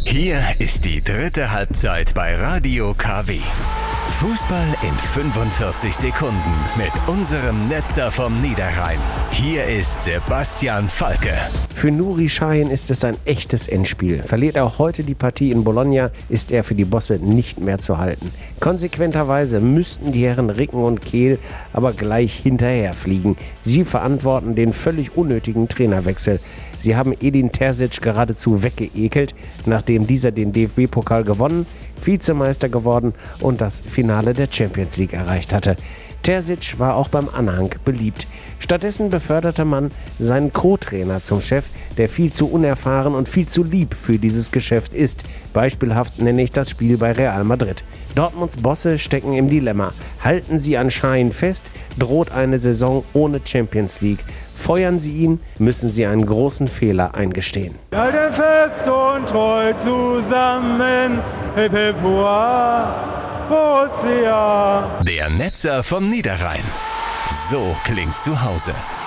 Hier ist die dritte Halbzeit bei Radio KW. Fußball in 45 Sekunden mit unserem Netzer vom Niederrhein. Hier ist Sebastian Falke. Für Nuri Sahin ist es ein echtes Endspiel. Verliert er auch heute die Partie in Bologna, ist er für die Bosse nicht mehr zu halten. Konsequenterweise müssten die Herren Ricken und Kehl aber gleich hinterherfliegen. Sie verantworten den völlig unnötigen Trainerwechsel. Sie haben Edin Terzic geradezu weggeekelt, nachdem dieser den DFB-Pokal gewonnen, Vizemeister geworden und das Finale der Champions League erreicht hatte. Terzic war auch beim Anhang beliebt. Stattdessen beförderte man seinen Co-Trainer zum Chef, der viel zu unerfahren und viel zu lieb für dieses Geschäft ist. Beispielhaft nenne ich das Spiel bei Real Madrid. Dortmunds Bosse stecken im Dilemma. Halten sie an Sahin fest, droht eine Saison ohne Champions League. Feuern sie ihn, müssen sie einen großen Fehler eingestehen. Wir halten fest und treu zusammen, hip hip hurra, Borussia. Der Netzer vom Niederrhein. So klingt zu Hause.